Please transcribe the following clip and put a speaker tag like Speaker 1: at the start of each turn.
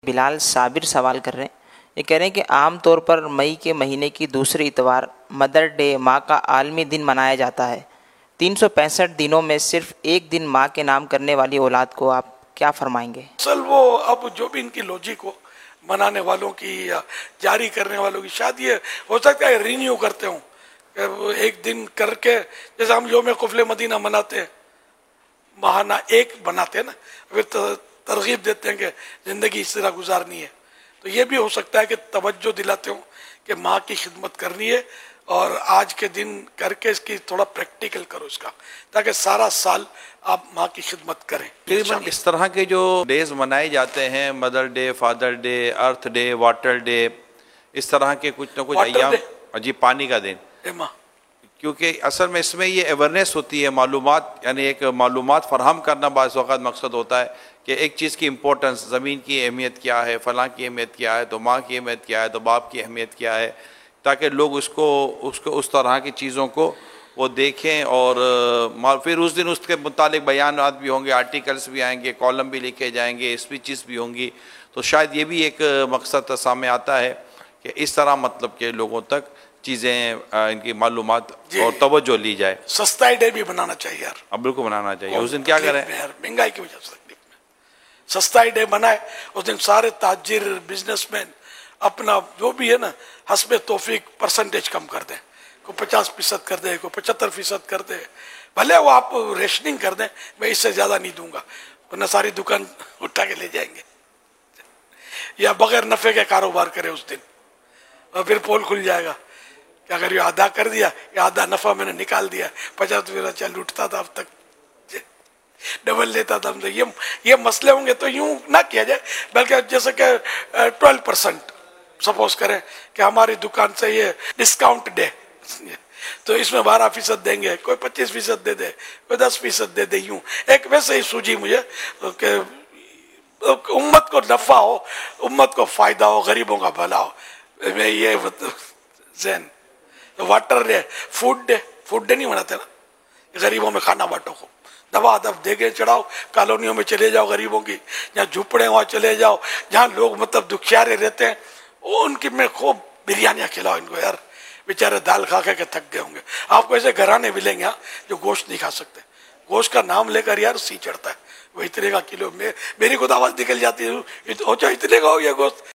Speaker 1: बिलाल साबिर सवाल कर रहे हैं। ये कह रहे हैं कि आम तौर पर मई के महीने की दूसरी इतवार मदर डे, माँ का आलमी दिन मनाया जाता है। 365 दिनों में सिर्फ एक दिन माँ के नाम करने वाली औलाद को आप क्या फरमाएंगे?
Speaker 2: असल वो अब जो भी इनकी लॉजिक हो, मनाने वालों की या जारी करने वालों की, शायद ये हो सकता है रिन्यू करते हो एक दिन करके, जैसे हम योम कुफले मदीना मनाते हैं, माहाना एक बनाते हैं ना, फिर तरगीब देते हैं कि जिंदगी इस तरह गुजारनी है। तो ये भी हो सकता है कि तवज्जो दिलाते हो कि माँ की खिदमत करनी है और आज के दिन करके इसकी थोड़ा प्रैक्टिकल करो इसका, ताकि सारा साल आप माँ की खिदमत करें।
Speaker 3: तकरीबन इस तरह के जो डेज मनाए जाते हैं, mother day, father day, earth day, water day, इस तरह के कुछ ना कुछ अय्याम, जी पानी का दिन, क्योंकि असल में इसमें ये अवेयरनेस होती है, मालूमात, यानी एक मालूमात फराहम करना बाज़ वक़्त मकसद होता है कि एक चीज़ की इम्पोर्टेंस, ज़मीन की अहमियत क्या है, फ़लाँ की अहमियत क्या है, तो माँ की अहमियत क्या है, तो बाप की अहमियत क्या है, ताकि लोग उसको उस तरह की चीज़ों को वो देखें और फिर उस दिन उसके मुतालिक बयानात भी होंगे, आर्टिकल्स भी आएंगे, कॉलम भी लिखे जाएंगे, स्पीचेस भी होंगी। तो शायद ये भी एक मकसद सामने आता है कि इस तरह मतलब के लोगों तक चीज़ें, इनकी मालूमात और तवज्जो ली जाए।
Speaker 2: सस्ता डे भी बनाना चाहिए यार,
Speaker 3: अब बिल्कुल बनाना चाहिए। उस दिन क्या करें,
Speaker 2: महंगाई की वजह से सस्ता डे बनाए। उस दिन सारे ताजिर, बिजनेसमैन अपना जो भी है ना, हस्बे तौफीक परसेंटेज कम कर दें, को 50% कर दे, को 75% कर दे, भले वो आप रेशनिंग कर दें, मैं इससे ज्यादा नहीं दूंगा, वरना सारी दुकान उठा के ले जाएंगे। या बगैर नफे के कारोबार करे उस दिन, और फिर पोल खुल जाएगा कि अगर ये आधा कर दिया, ये आधा नफा मैंने निकाल दिया, 50 चल उठता था, अब तक डबल लेता था। तो ये मसले होंगे तो यूं ना किया जाए, बल्कि जैसे कि 12% सपोज करें कि हमारी दुकान से ये डिस्काउंट डे, तो इसमें 12% देंगे, कोई 25% दे दे, कोई 10% दे दे, यूं एक वैसे ही सूझी मुझे कि उम्मत को नफा हो, उम्मत को फायदा हो, गरीबों का भला हो। मैं ये जैन वाटर डे, फूड डे नहीं मनाते ना, गरीबों में खाना बांटो को, दबा दब देगे चढ़ाओ, कॉलोनियों में चले जाओ गरीबों की, जहाँ झुपड़े वहां चले जाओ, जहाँ लोग मतलब दुखियारे रहते हैं, उनकी में खूब बिरयानियां खिलाओ इनको यार, बेचारे दाल खा के थक गए होंगे। आपको ऐसे घराने मिलेंगे यहाँ जो गोश्त नहीं खा सकते, गोश्त का नाम लेकर यार सी चढ़ता है, वो इतने का किलो में, मेरी खुद आवाज निकल जाती है, इतने का हो गया गोश्त।